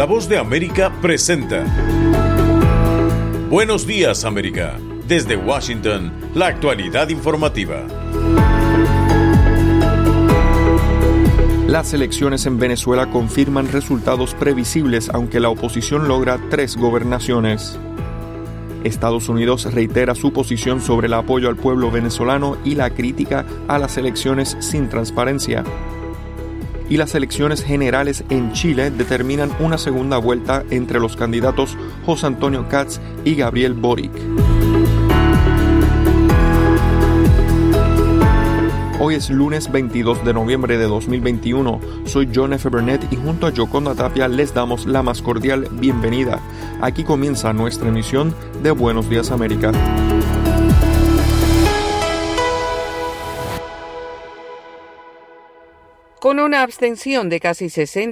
La Voz de América presenta Buenos Días, América. Desde Washington, la actualidad informativa. Las elecciones en Venezuela confirman resultados previsibles, aunque la oposición logra 3 gobernaciones. Estados Unidos reitera su posición sobre el apoyo al pueblo venezolano y la crítica a las elecciones sin transparencia. Y las elecciones generales en Chile determinan una segunda vuelta entre los candidatos José Antonio Kast y Gabriel Boric. Hoy es lunes 22 de noviembre de 2021. Soy John F. Burnett y junto a Yoconda Tapia les damos la más cordial bienvenida. Aquí comienza nuestra emisión de Buenos Días América. Con una abstención de casi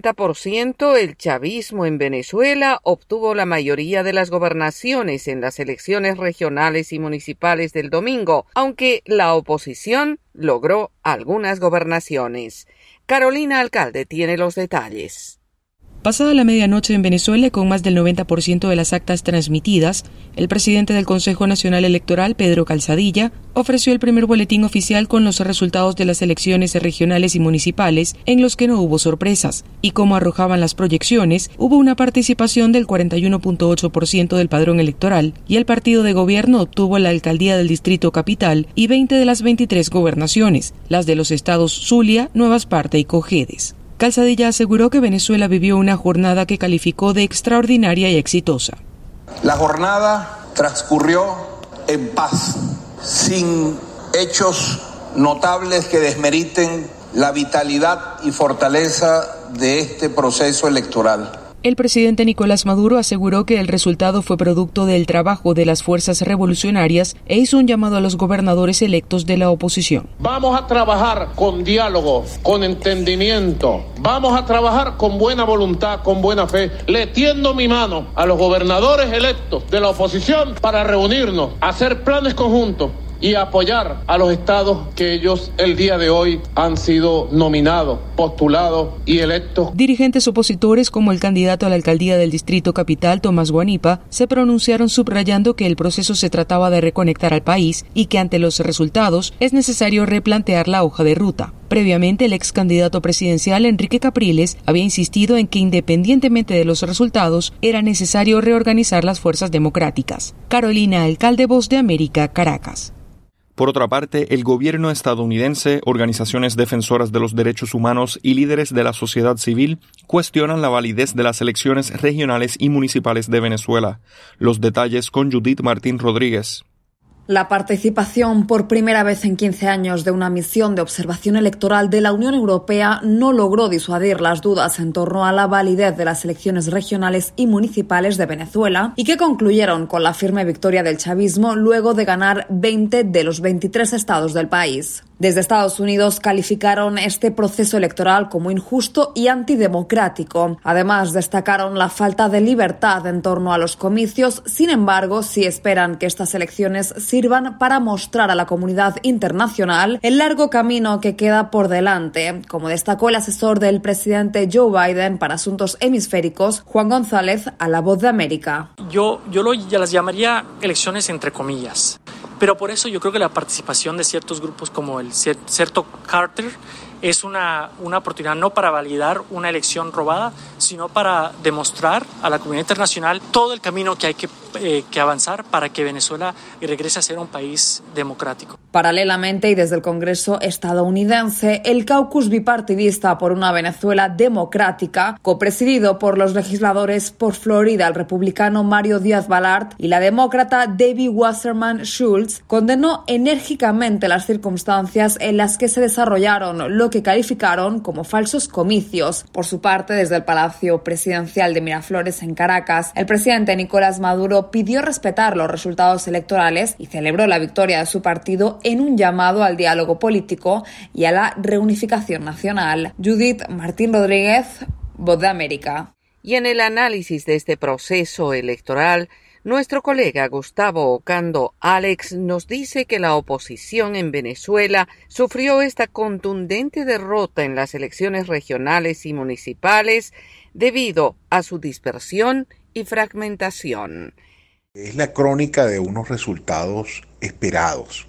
60%, el chavismo en Venezuela obtuvo la mayoría de las gobernaciones en las elecciones regionales y municipales del domingo, aunque la oposición logró algunas gobernaciones. Carolina Alcalde tiene los detalles. Pasada la medianoche en Venezuela, con más del 90% de las actas transmitidas, el presidente del Consejo Nacional Electoral, Pedro Calzadilla, ofreció el primer boletín oficial con los resultados de las elecciones regionales y municipales, en los que no hubo sorpresas, y como arrojaban las proyecciones, hubo una participación del 41.8% del padrón electoral, y el partido de gobierno obtuvo la alcaldía del Distrito Capital y 20 de las 23 gobernaciones, las de los estados Zulia, Nueva Esparta y Cojedes. Calzadilla aseguró que Venezuela vivió una jornada que calificó de extraordinaria y exitosa. La jornada transcurrió en paz, sin hechos notables que desmeriten la vitalidad y fortaleza de este proceso electoral. El presidente Nicolás Maduro aseguró que el resultado fue producto del trabajo de las fuerzas revolucionarias e hizo un llamado a los gobernadores electos de la oposición. Vamos a trabajar con diálogo, con entendimiento, vamos a trabajar con buena voluntad, con buena fe. Le tiendo mi mano a los gobernadores electos de la oposición para reunirnos, hacer planes conjuntos y apoyar a los estados que ellos el día de hoy han sido nominados, postulados y electos. Dirigentes opositores como el candidato a la alcaldía del Distrito Capital, Tomás Guanipa, se pronunciaron subrayando que el proceso se trataba de reconectar al país y que ante los resultados es necesario replantear la hoja de ruta. Previamente, el ex candidato presidencial Enrique Capriles había insistido en que independientemente de los resultados, era necesario reorganizar las fuerzas democráticas. Carolina Alcalde, Voz de América, Caracas. Por otra parte, el gobierno estadounidense, organizaciones defensoras de los derechos humanos y líderes de la sociedad civil cuestionan la validez de las elecciones regionales y municipales de Venezuela. Los detalles con Judith Martín Rodríguez. La participación por primera vez en 15 años de una misión de observación electoral de la Unión Europea no logró disuadir las dudas en torno a la validez de las elecciones regionales y municipales de Venezuela y que concluyeron con la firme victoria del chavismo luego de ganar 20 de los 23 estados del país. Desde Estados Unidos calificaron este proceso electoral como injusto y antidemocrático. Además, destacaron la falta de libertad en torno a los comicios. Sin embargo, sí esperan que estas elecciones sirvan para mostrar a la comunidad internacional el largo camino que queda por delante, como destacó el asesor del presidente Joe Biden para asuntos hemisféricos, Juan González, a La Voz de América. Yo las llamaría elecciones entre comillas. Pero por eso yo creo que la participación de ciertos grupos como el Certo Carter es una oportunidad no para validar una elección robada, sino para demostrar a la comunidad internacional todo el camino que hay que avanzar para que Venezuela regrese a ser un país democrático. Paralelamente, y desde el Congreso estadounidense, el caucus bipartidista por una Venezuela democrática, copresidido por los legisladores por Florida, el republicano Mario Díaz-Balart y la demócrata Debbie Wasserman Schultz, condenó enérgicamente las circunstancias en las que se desarrollaron lo que calificaron como falsos comicios. Por su parte, desde el Palacio Presidencial de Miraflores en Caracas, el presidente Nicolás Maduro pidió respetar los resultados electorales y celebró la victoria de su partido en un llamado al diálogo político y a la reunificación nacional. Judith Martín Rodríguez, Voz de América. Y en el análisis de este proceso electoral, Nuestro colega Gustavo Ocando Alex nos dice que la oposición en Venezuela sufrió esta contundente derrota en las elecciones regionales y municipales debido a su dispersión y fragmentación. Es la crónica de unos resultados esperados.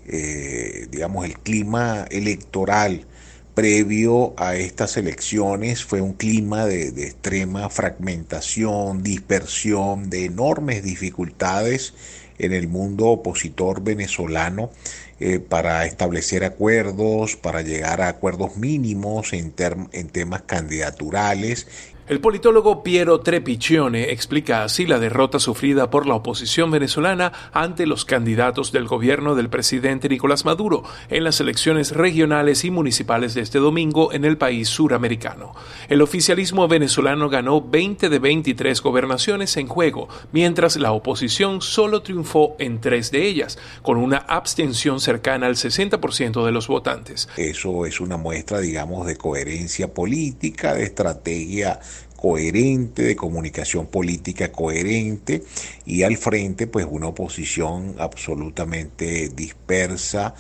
El clima electoral previo a estas elecciones fue un clima de extrema fragmentación, dispersión, de enormes dificultades en el mundo opositor venezolano para establecer acuerdos, para llegar a acuerdos mínimos en temas candidaturales. El politólogo Piero Trepiccione explica así la derrota sufrida por la oposición venezolana ante los candidatos del gobierno del presidente Nicolás Maduro en las elecciones regionales y municipales de este domingo en el país suramericano. El oficialismo venezolano ganó 20 de 23 gobernaciones en juego, mientras la oposición solo triunfó en 3 de ellas, con una abstención cercana al 60% de los votantes. Eso es una muestra, de coherencia política, de estrategia coherente, de comunicación política coherente, y al frente pues una oposición absolutamente dispersa,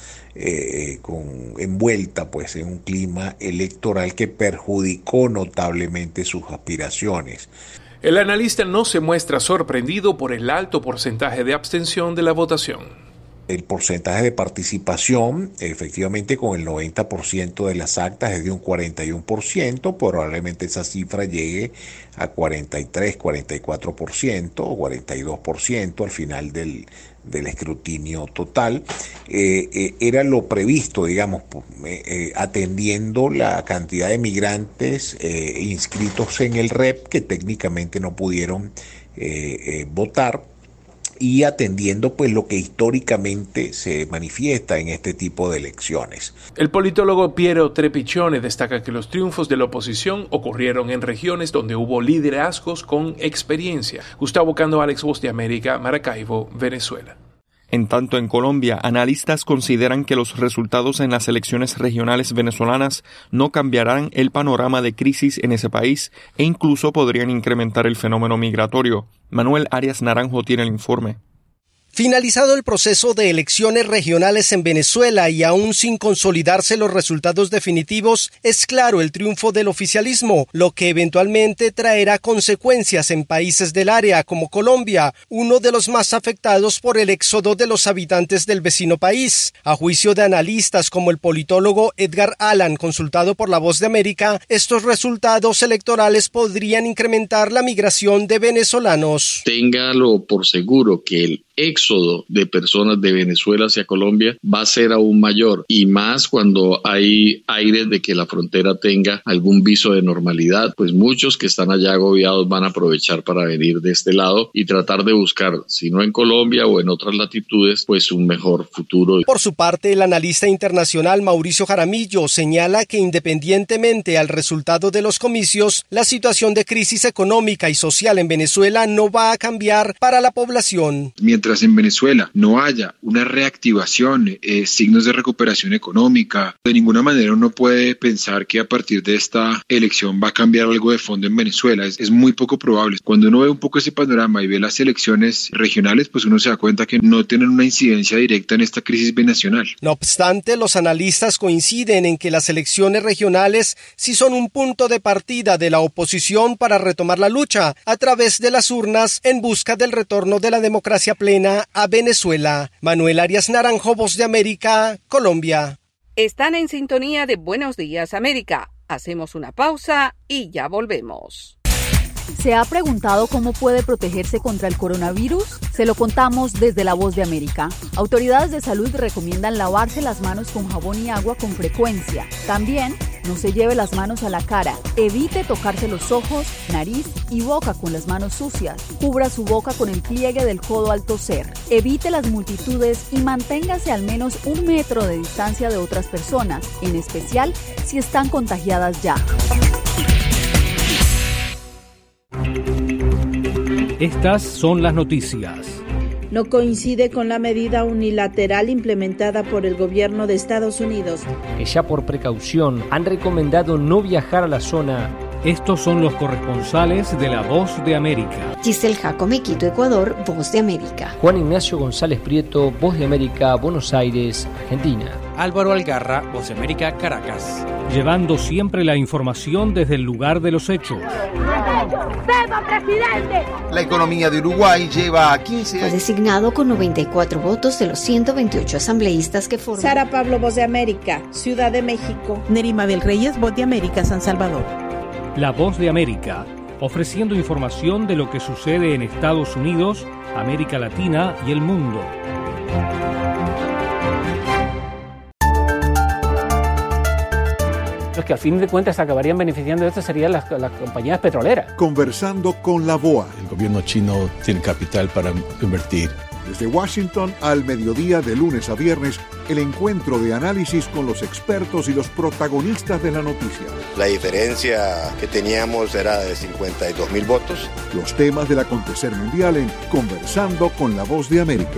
envuelta pues en un clima electoral que perjudicó notablemente sus aspiraciones. El analista no se muestra sorprendido por el alto porcentaje de abstención de la votación. El porcentaje de participación, efectivamente, con el 90% de las actas es de un 41%, probablemente esa cifra llegue a 43, 44% o 42% al final del escrutinio total. Era lo previsto, atendiendo la cantidad de migrantes inscritos en el REP que técnicamente no pudieron votar, y atendiendo pues lo que históricamente se manifiesta en este tipo de elecciones. El politólogo Piero Trepiccione destaca que los triunfos de la oposición ocurrieron en regiones donde hubo liderazgos con experiencia. Gustavo Ocando, Alex, Voz de América, Maracaibo, Venezuela. En tanto, en Colombia, analistas consideran que los resultados en las elecciones regionales venezolanas no cambiarán el panorama de crisis en ese país e incluso podrían incrementar el fenómeno migratorio. Manuel Arias Naranjo tiene el informe. Finalizado el proceso de elecciones regionales en Venezuela y aún sin consolidarse los resultados definitivos, es claro el triunfo del oficialismo, lo que eventualmente traerá consecuencias en países del área como Colombia, uno de los más afectados por el éxodo de los habitantes del vecino país. A juicio de analistas como el politólogo Edgar Allan, consultado por La Voz de América, estos resultados electorales podrían incrementar la migración de venezolanos. Téngalo por seguro que el éxodo de personas de Venezuela hacia Colombia va a ser aún mayor, y más cuando hay aires de que la frontera tenga algún viso de normalidad, pues muchos que están allá agobiados van a aprovechar para venir de este lado y tratar de buscar, si no en Colombia o en otras latitudes, pues un mejor futuro. Por su parte, el analista internacional Mauricio Jaramillo señala que independientemente al resultado de los comicios, la situación de crisis económica y social en Venezuela no va a cambiar para la población. Mientras en Venezuela no haya una reactivación, signos de recuperación económica, de ninguna manera uno puede pensar que a partir de esta elección va a cambiar algo de fondo en Venezuela. Es muy poco probable. Cuando uno ve un poco ese panorama y ve las elecciones regionales, pues uno se da cuenta que no tienen una incidencia directa en esta crisis binacional. No obstante, los analistas coinciden en que las elecciones regionales sí son un punto de partida de la oposición para retomar la lucha a través de las urnas en busca del retorno de la democracia plena a Venezuela. Manuel Arias Naranjo, Voz de América, Colombia. Están en sintonía de Buenos Días América. Hacemos una pausa y ya volvemos. ¿Se ha preguntado cómo puede protegerse contra el coronavirus? Se lo contamos desde La Voz de América. Autoridades de salud recomiendan lavarse las manos con jabón y agua con frecuencia. También, no se lleve las manos a la cara. Evite tocarse los ojos, nariz y boca con las manos sucias. Cubra su boca con el pliegue del codo al toser. Evite las multitudes y manténgase al menos 1 metro de distancia de otras personas, en especial si están contagiadas ya. Estas son las noticias. No coincide con la medida unilateral implementada por el gobierno de Estados Unidos, que ya por precaución han recomendado no viajar a la zona Estos son los corresponsales de La Voz de América. Giselle Jacome, Quito, Ecuador, Voz de América. Juan Ignacio González Prieto, Voz de América, Buenos Aires, Argentina. Álvaro Algarra, Voz de América, Caracas. Llevando siempre la información desde el lugar de los hechos. ¡Viva, presidente! La economía de Uruguay lleva 15 años. Fue designado con 94 votos de los 128 asambleístas que forman. Sara Pablo, Voz de América, Ciudad de México. Nerima del Reyes, Voz de América, San Salvador. La Voz de América, ofreciendo información de lo que sucede en Estados Unidos, América Latina y el mundo. Los que al fin de cuentas acabarían beneficiando de esto serían las compañías petroleras. Conversando con la BOA. El gobierno chino tiene capital para invertir. Desde Washington al mediodía de lunes a viernes, el encuentro de análisis con los expertos y los protagonistas de la noticia. La diferencia que teníamos era de 52.000 votos. Los temas del acontecer mundial en Conversando con la Voz de América.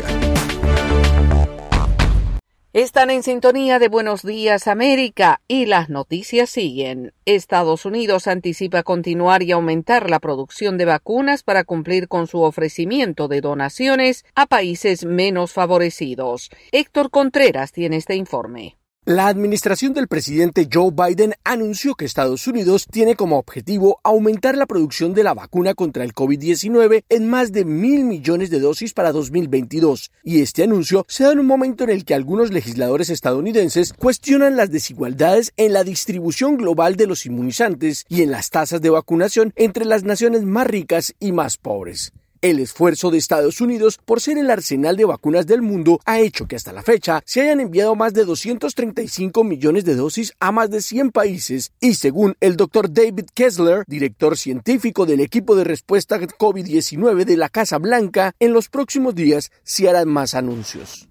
Están en sintonía de Buenos Días América y las noticias siguen. Estados Unidos anticipa continuar y aumentar la producción de vacunas para cumplir con su ofrecimiento de donaciones a países menos favorecidos. Héctor Contreras tiene este informe. La administración del presidente Joe Biden anunció que Estados Unidos tiene como objetivo aumentar la producción de la vacuna contra el COVID-19 en más de 1.000 millones de dosis para 2022. Y este anuncio se da en un momento en el que algunos legisladores estadounidenses cuestionan las desigualdades en la distribución global de los inmunizantes y en las tasas de vacunación entre las naciones más ricas y más pobres. El esfuerzo de Estados Unidos por ser el arsenal de vacunas del mundo ha hecho que hasta la fecha se hayan enviado más de 235 millones de dosis a más de 100 países y según el Dr. David Kessler, director científico del equipo de respuesta COVID-19 de la Casa Blanca, en los próximos días se harán más anuncios.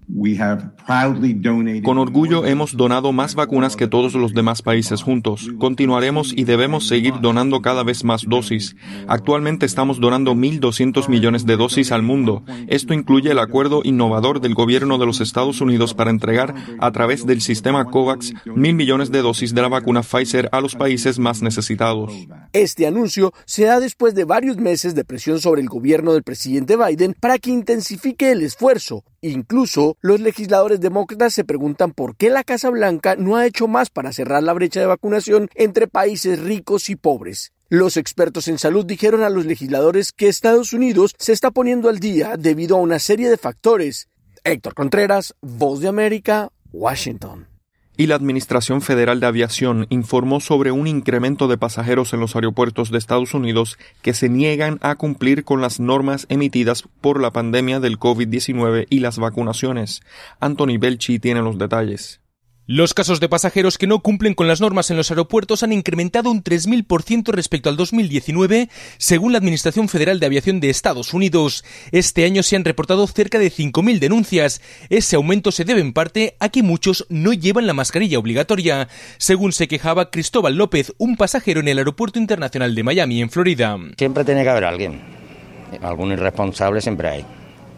Con orgullo hemos donado más vacunas que todos los demás países juntos. Continuaremos y debemos seguir donando cada vez más dosis. Actualmente estamos donando 1.200 millones de dosis al mundo. Esto incluye el acuerdo innovador del gobierno de los Estados Unidos para entregar a través del sistema COVAX 1.000 millones de dosis de la vacuna Pfizer a los países más necesitados. Este anuncio se da después de varios meses de presión sobre el gobierno del presidente Biden para que intensifique el esfuerzo. Incluso, los legisladores demócratas se preguntan por qué la Casa Blanca no ha hecho más para cerrar la brecha de vacunación entre países ricos y pobres. Los expertos en salud dijeron a los legisladores que Estados Unidos se está poniendo al día debido a una serie de factores. Héctor Contreras, Voz de América, Washington. Y la Administración Federal de Aviación informó sobre un incremento de pasajeros en los aeropuertos de Estados Unidos que se niegan a cumplir con las normas emitidas por la pandemia del COVID-19 y las vacunaciones. Anthony Belchi tiene los detalles. Los casos de pasajeros que no cumplen con las normas en los aeropuertos han incrementado un 3.000% respecto al 2019, según la Administración Federal de Aviación de Estados Unidos. Este año se han reportado cerca de 5.000 denuncias. Ese aumento se debe en parte a que muchos no llevan la mascarilla obligatoria, según se quejaba Cristóbal López, un pasajero en el Aeropuerto Internacional de Miami, en Florida. Siempre tiene que haber alguien. Algún irresponsable siempre hay.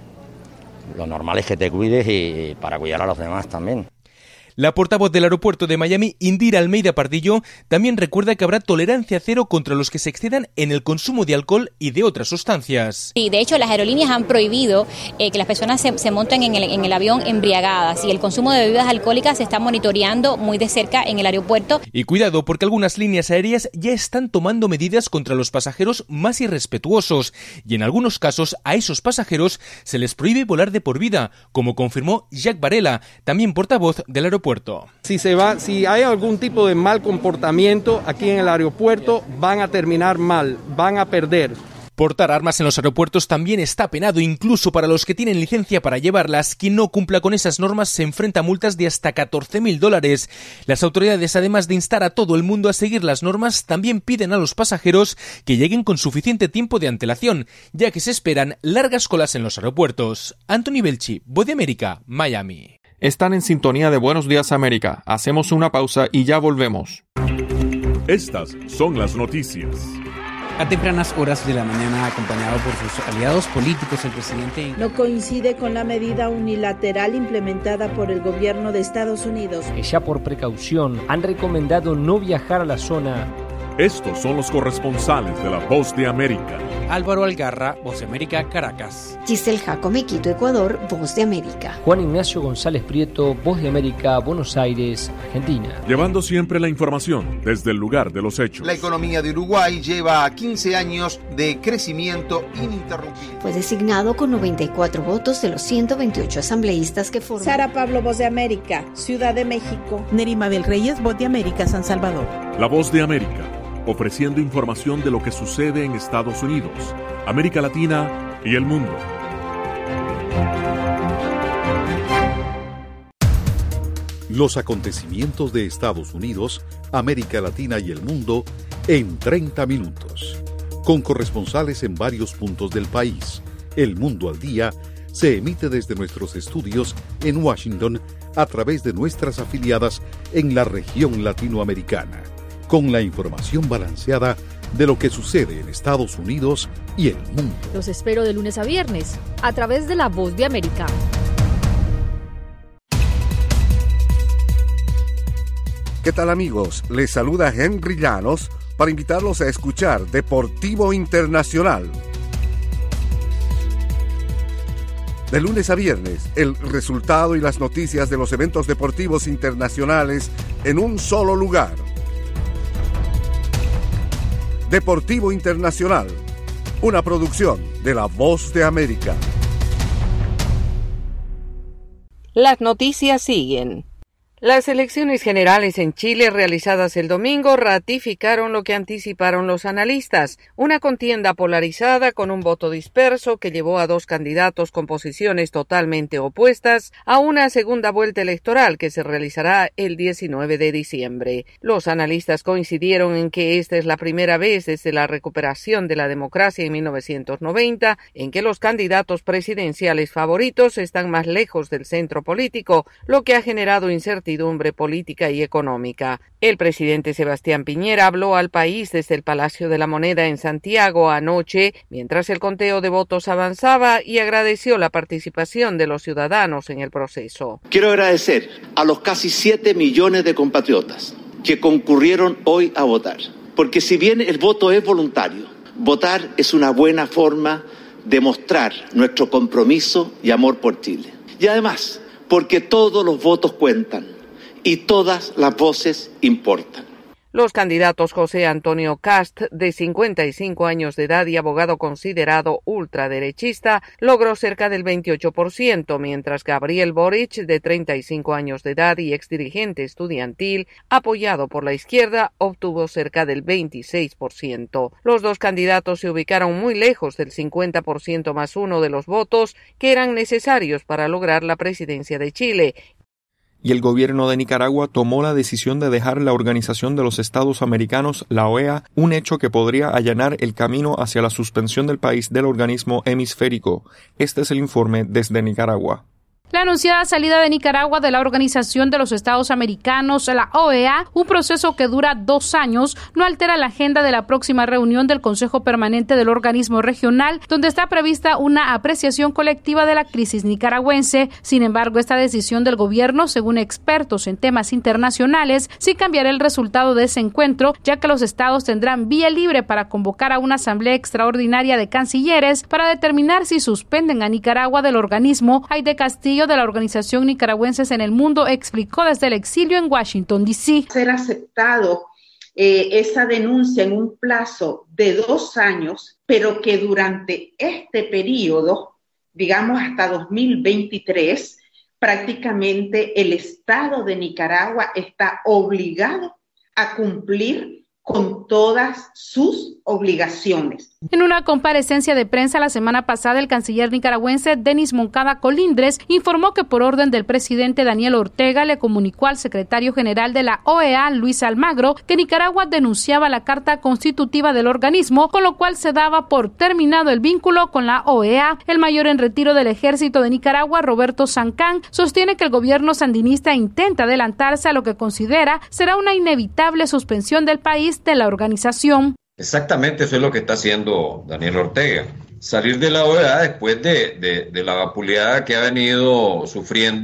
Lo normal es que te cuides y para cuidar a los demás también. La portavoz del aeropuerto de Miami, Indira Almeida Pardillo, también recuerda que habrá tolerancia cero contra los que se excedan en el consumo de alcohol y de otras sustancias. Sí, de hecho, las aerolíneas han prohibido que las personas se monten en el avión embriagadas y el consumo de bebidas alcohólicas se está monitoreando muy de cerca en el aeropuerto. Y cuidado, porque algunas líneas aéreas ya están tomando medidas contra los pasajeros más irrespetuosos y en algunos casos a esos pasajeros se les prohíbe volar de por vida, como confirmó Jacques Varela, también portavoz del aeropuerto. Si hay algún tipo de mal comportamiento aquí en el aeropuerto, van a terminar mal, van a perder. Portar armas en los aeropuertos también está penado, incluso para los que tienen licencia para llevarlas. Quien no cumpla con esas normas se enfrenta a multas de hasta $14.000. Las autoridades, además de instar a todo el mundo a seguir las normas, también piden a los pasajeros que lleguen con suficiente tiempo de antelación, ya que se esperan largas colas en los aeropuertos. Anthony Belchi, Voz de América, Miami. Están en sintonía de Buenos Días América. Hacemos una pausa y ya volvemos. Estas son las noticias. A tempranas horas de la mañana, acompañado por sus aliados políticos, el presidente no coincide con la medida unilateral implementada por el gobierno de Estados Unidos. Que ya por precaución han recomendado no viajar a la zona Estos son los corresponsales de La Voz de América. Álvaro Algarra, Voz de América, Caracas. Giselle Jacome, Quito, Ecuador, Voz de América. Juan Ignacio González Prieto, Voz de América, Buenos Aires, Argentina. Llevando siempre la información desde el lugar de los hechos. La economía de Uruguay lleva 15 años de crecimiento ininterrumpido. Fue designado con 94 votos de los 128 asambleístas que forman. Sara Pablo, Voz de América, Ciudad de México. Nerima Bel Reyes, Voz de América, San Salvador. La Voz de América, ofreciendo información de lo que sucede en Estados Unidos, América Latina y el mundo. Los acontecimientos de Estados Unidos, América Latina y el mundo en 30 minutos. Con corresponsales en varios puntos del país. El Mundo al Día se emite desde nuestros estudios en Washington a través de nuestras afiliadas en la región latinoamericana, con la información balanceada de lo que sucede en Estados Unidos y el mundo. Los espero de lunes a viernes, a través de La Voz de América. ¿Qué tal, amigos? Les saluda Henry Llanos para invitarlos a escuchar Deportivo Internacional. De lunes a viernes, el resultado y las noticias de los eventos deportivos internacionales en un solo lugar. Deportivo Internacional, una producción de La Voz de América. Las noticias siguen. Las elecciones generales en Chile realizadas el domingo ratificaron lo que anticiparon los analistas, una contienda polarizada con un voto disperso que llevó a dos candidatos con posiciones totalmente opuestas a una segunda vuelta electoral que se realizará el 19 de diciembre. Los analistas coincidieron en que esta es la primera vez desde la recuperación de la democracia en 1990 en que los candidatos presidenciales favoritos están más lejos del centro político, lo que ha generado incertidumbre política y económica. El presidente Sebastián Piñera habló al país desde el Palacio de la Moneda en Santiago anoche, mientras el conteo de votos avanzaba, y agradeció la participación de los ciudadanos en el proceso. Quiero agradecer a los casi 7 millones de compatriotas que concurrieron hoy a votar, porque si bien el voto es voluntario, votar es una buena forma de mostrar nuestro compromiso y amor por Chile. Y además, porque todos los votos cuentan y todas las voces importan. Los candidatos José Antonio Kast, de 55 años de edad y abogado considerado ultraderechista, logró cerca del 28%, mientras Gabriel Boric, de 35 años de edad y exdirigente estudiantil, apoyado por la izquierda, obtuvo cerca del 26%. Los dos candidatos se ubicaron muy lejos del 50% más uno de los votos que eran necesarios para lograr la presidencia de Chile. Y el gobierno de Nicaragua tomó la decisión de dejar la Organización de los Estados Americanos, la OEA, un hecho que podría allanar el camino hacia la suspensión del país del organismo hemisférico. Este es el informe desde Nicaragua. La anunciada salida de Nicaragua de la Organización de los Estados Americanos, la OEA, un proceso que dura 2 años, no altera la agenda de la próxima reunión del Consejo Permanente del organismo regional, donde está prevista una apreciación colectiva de la crisis nicaragüense. Sin embargo, esta decisión del gobierno, según expertos en temas internacionales, sí cambiará el resultado de ese encuentro, ya que los estados tendrán vía libre para convocar a una asamblea extraordinaria de cancilleres para determinar si suspenden a Nicaragua del organismo. Aide Castillo, de la Organización Nicaragüenses en el Mundo, explicó desde el exilio en Washington, D.C. Ser aceptado esa denuncia en un plazo de 2 años, pero que durante este periodo, digamos hasta 2023, prácticamente el Estado de Nicaragua está obligado a cumplir con todas sus obligaciones. En una comparecencia de prensa la semana pasada, el canciller nicaragüense Denis Moncada Colindres informó que por orden del presidente Daniel Ortega le comunicó al secretario general de la OEA, Luis Almagro, que Nicaragua denunciaba la carta constitutiva del organismo, con lo cual se daba por terminado el vínculo con la OEA. El mayor en retiro del ejército de Nicaragua, Roberto Sancán, sostiene que el gobierno sandinista intenta adelantarse a lo que considera será una inevitable suspensión del país de la organización. Exactamente, eso es lo que está haciendo Daniel Ortega. Salir de la OEA después de la vapuleada que ha venido sufriendo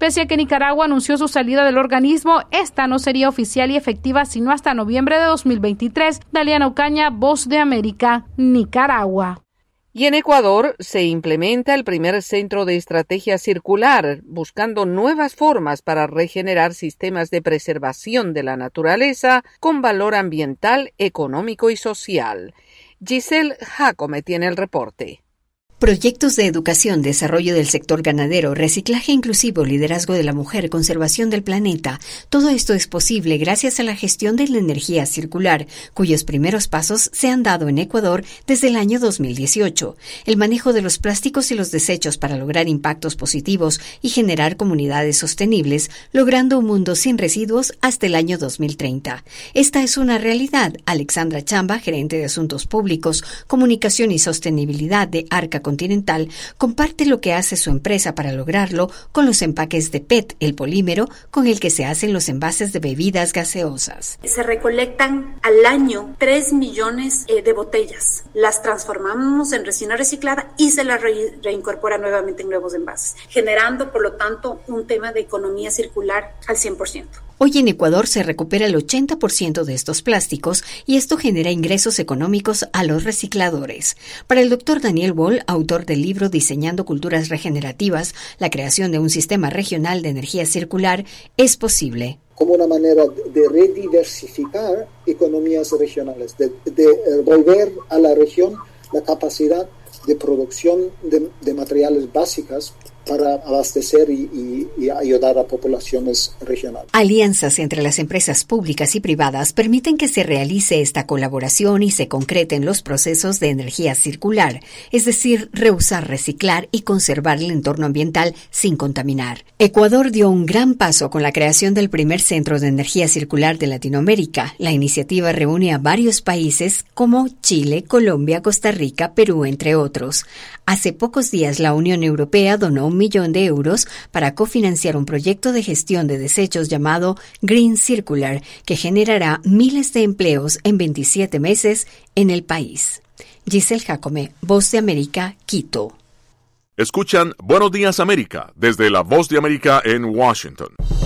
Pese a que Nicaragua anunció su salida del organismo, esta no sería oficial y efectiva sino hasta noviembre de 2023. Daliana Ocaña, Voz de América, Nicaragua. Y en Ecuador se implementa el primer centro de estrategia circular, buscando nuevas formas para regenerar sistemas de preservación de la naturaleza con valor ambiental, económico y social. Giselle Jacome tiene el reporte. Proyectos de educación, desarrollo del sector ganadero, reciclaje inclusivo, liderazgo de la mujer, conservación del planeta. Todo esto es posible gracias a la gestión de la energía circular, cuyos primeros pasos se han dado en Ecuador desde el año 2018. El manejo de los plásticos y los desechos para lograr impactos positivos y generar comunidades sostenibles, logrando un mundo sin residuos hasta el año 2030. Esta es una realidad. Alexandra Chamba, gerente de Asuntos Públicos, Comunicación y Sostenibilidad de Arca Continental, comparte lo que hace su empresa para lograrlo con los empaques de PET, el polímero con el que se hacen los envases de bebidas gaseosas. Se recolectan al año 3 millones de botellas. Las transformamos en resina reciclada y se las reincorpora nuevamente en nuevos envases, generando, por lo tanto, un tema de economía circular al 100%. Hoy en Ecuador se recupera el 80% de estos plásticos y esto genera ingresos económicos a los recicladores. Para el doctor Daniel Wall, autor del libro Diseñando Culturas Regenerativas, la creación de un sistema regional de energía circular es posible. Como una manera de rediversificar economías regionales, de volver a la región la capacidad de producción de materiales básicos para abastecer y ayudar a poblaciones regionales. Alianzas entre las empresas públicas y privadas permiten que se realice esta colaboración y se concreten los procesos de energía circular, es decir, reusar, reciclar y conservar el entorno ambiental sin contaminar. Ecuador dio un gran paso con la creación del primer centro de energía circular de Latinoamérica. La iniciativa reúne a varios países como Chile, Colombia, Costa Rica, Perú, entre otros. Hace pocos días la Unión Europea donó 1 millón de euros para cofinanciar un proyecto de gestión de desechos llamado Green Circular, que generará miles de empleos en 27 meses en el país. Giselle Jacome, Voz de América, Quito. Escuchan Buenos Días América desde la Voz de América en Washington.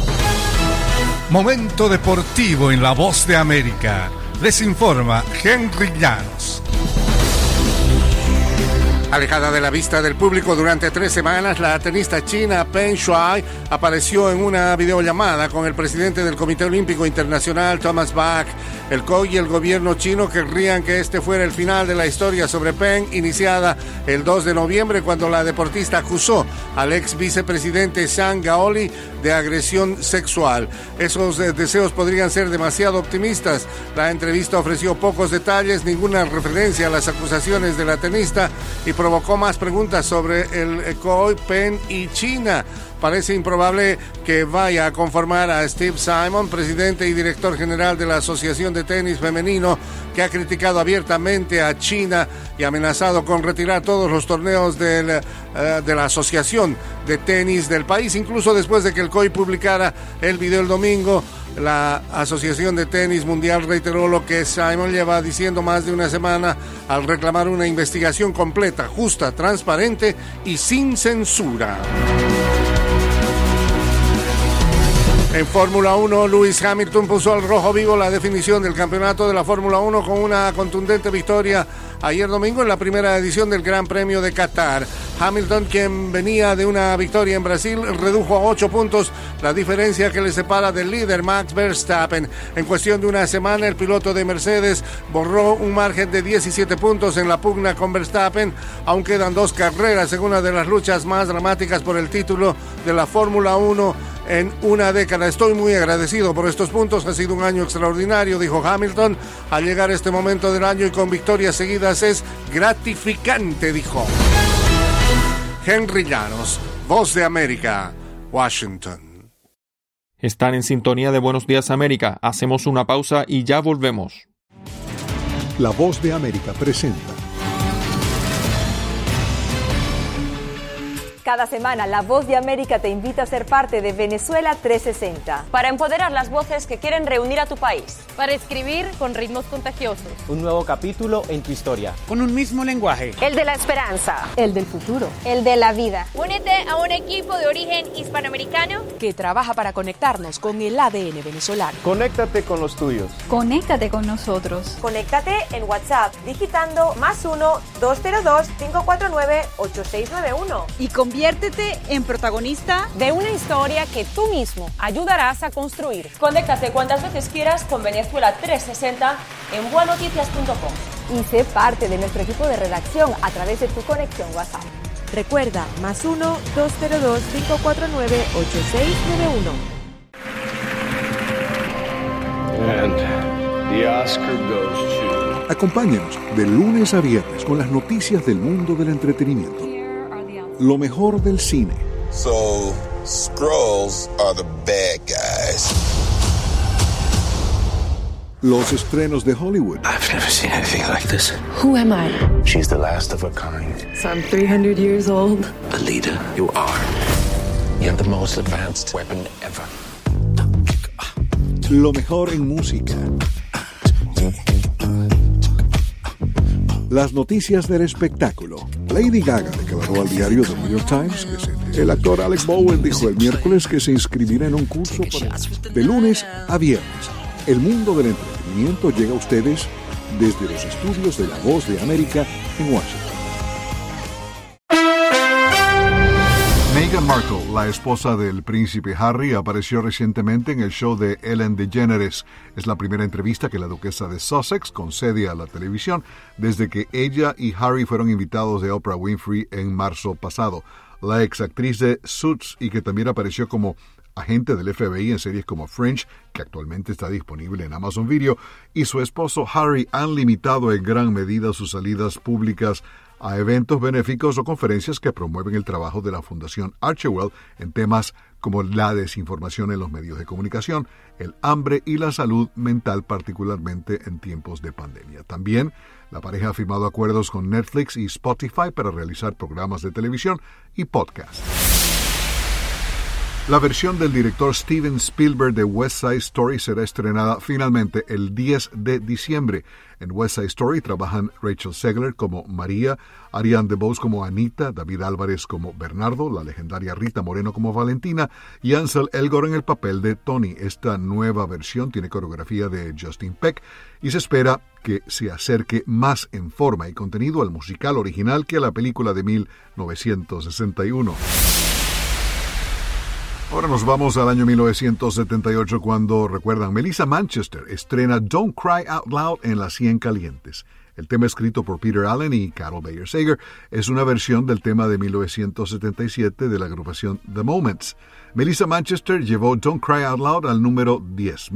Momento deportivo en la Voz de América. Les informa Henry Llanos. Alejada de la vista del público durante 3 semanas, la tenista china Peng Shuai apareció en una videollamada con el presidente del Comité Olímpico Internacional, Thomas Bach. El COI y el gobierno chino querrían que este fuera el final de la historia sobre Peng, iniciada el 2 de noviembre cuando la deportista acusó al ex vicepresidente Zhang Gaoli de agresión sexual. Esos deseos podrían ser demasiado optimistas. La entrevista ofreció pocos detalles, ninguna referencia a las acusaciones de la tenista y provocó más preguntas sobre el COI, Peng y China. Parece improbable que vaya a conformar a Steve Simon, presidente y director general de la Asociación de Tenis Femenino, que ha criticado abiertamente a China y amenazado con retirar todos los torneos de la Asociación de Tenis del país, incluso después de que el COI publicara el video el domingo. La Asociación de Tenis Mundial reiteró lo que Simon lleva diciendo más de una semana al reclamar una investigación completa, justa, transparente y sin censura. En Fórmula 1, Lewis Hamilton puso al rojo vivo la definición del campeonato de la Fórmula 1 con una contundente victoria ayer domingo en la primera edición del Gran Premio de Qatar. Hamilton, quien venía de una victoria en Brasil, redujo a 8 puntos la diferencia que le separa del líder Max Verstappen. En cuestión de una semana, el piloto de Mercedes borró un margen de 17 puntos en la pugna con Verstappen. Aún quedan 2 carreras en una de las luchas más dramáticas por el título de la Fórmula 1 en una década. Estoy muy agradecido por estos puntos, ha sido un año extraordinario, dijo Hamilton. Al llegar a este momento del año y con victorias seguidas es gratificante, dijo. Henry Llanos, Voz de América, Washington. Están en sintonía de Buenos Días América. Hacemos una pausa y ya volvemos. La Voz de América presenta. Cada semana, La Voz de América te invita a ser parte de Venezuela 360. Para empoderar las voces que quieren reunir a tu país. Para escribir con ritmos contagiosos. Un nuevo capítulo en tu historia. Con un mismo lenguaje. El de la esperanza. El del futuro. El de la vida. Únete a un equipo de origen hispanoamericano que trabaja para conectarnos con el ADN venezolano. Conéctate con los tuyos. Conéctate con nosotros. Conéctate en WhatsApp digitando +1 202 549 8691 y conviértete en protagonista de una historia que tú mismo ayudarás a construir. Conéctate cuantas veces quieras con Venezuela 360 en buenoticias.com y sé parte de nuestro equipo de redacción a través de tu conexión WhatsApp. Recuerda, +1 202 549 8691. And the Oscar goes to... Acompáñanos de lunes a viernes con las noticias del mundo del entretenimiento. Lo mejor del cine. So, Skrulls are the bad guys. Los estrenos de Hollywood. I've never seen anything like this. Who am I? She's the last of her kind. So I'm 300 years old. A leader, you are. You have the most advanced weapon ever. Lo mejor en música. Las noticias del espectáculo. Lady Gaga declaró al diario The New York Times que el actor Alec Baldwin dijo el miércoles que se inscribirá en un curso de lunes a viernes. El mundo del entretenimiento llega a ustedes desde los estudios de La Voz de América en Washington. Meghan Markle, la esposa del príncipe Harry, apareció recientemente en el show de Ellen DeGeneres. Es la primera entrevista que la duquesa de Sussex concede a la televisión desde que ella y Harry fueron invitados de Oprah Winfrey en marzo pasado. La exactriz de Suits y que también apareció como agente del FBI en series como Fringe, que actualmente está disponible en Amazon Video, y su esposo Harry han limitado en gran medida sus salidas públicas a eventos benéficos o conferencias que promueven el trabajo de la Fundación Archewell en temas como la desinformación en los medios de comunicación, el hambre y la salud mental, particularmente en tiempos de pandemia. También, la pareja ha firmado acuerdos con Netflix y Spotify para realizar programas de televisión y podcasts. La versión del director Steven Spielberg de West Side Story será estrenada finalmente el 10 de diciembre. En West Side Story trabajan Rachel Zegler como María, Ariane DeBose como Anita, David Álvarez como Bernardo, la legendaria Rita Moreno como Valentina y Ansel Elgort en el papel de Tony. Esta nueva versión tiene coreografía de Justin Peck y se espera que se acerque más en forma y contenido al musical original que a la película de 1961. Ahora nos vamos al año 1978 cuando, recuerdan, Melissa Manchester estrena Don't Cry Out Loud en Las 100 Calientes. El tema escrito por Peter Allen y Carol Bayer Sager es una versión del tema de 1977 de la agrupación The Moments. Melissa Manchester llevó Don't Cry Out Loud al número 10.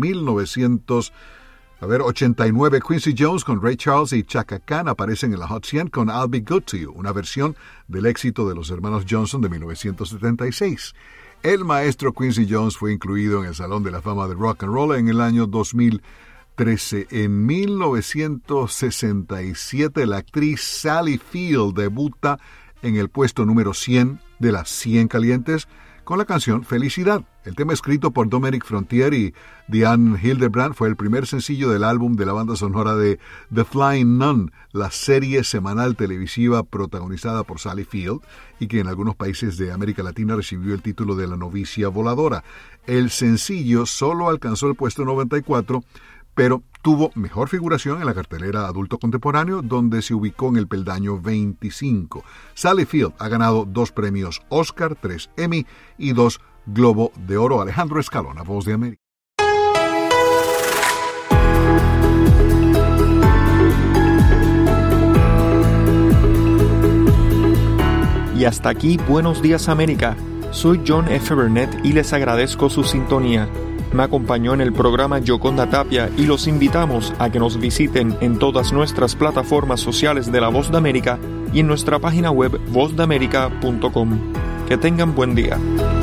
1989, Quincy Jones con Ray Charles y Chaka Khan aparecen en la Hot 100 con I'll Be Good to You, una versión del éxito de los hermanos Johnson de 1976. El maestro Quincy Jones fue incluido en el Salón de la Fama de Rock and Roll en el año 2013. En 1967, la actriz Sally Field debuta en el puesto número 100 de las 100 Calientes con la canción Felicidad. El tema escrito por Dominic Frontier y Diane Hildebrand fue el primer sencillo del álbum de la banda sonora de The Flying Nun, la serie semanal televisiva protagonizada por Sally Field y que en algunos países de América Latina recibió el título de La novicia voladora. El sencillo solo alcanzó el puesto 94, pero tuvo mejor figuración en la cartelera adulto contemporáneo, donde se ubicó en el peldaño 25. Sally Field ha ganado 2 premios Oscar, 3 Emmy y 2 Globo de Oro. Alejandro Escalona, Voz de América. Y hasta aquí, Buenos Días América. Soy John F. Burnett y les agradezco su sintonía. Me acompañó en el programa Yoconda Tapia y los invitamos a que nos visiten en todas nuestras plataformas sociales de La Voz de América y en nuestra página web vozdeamerica.com. Que tengan buen día.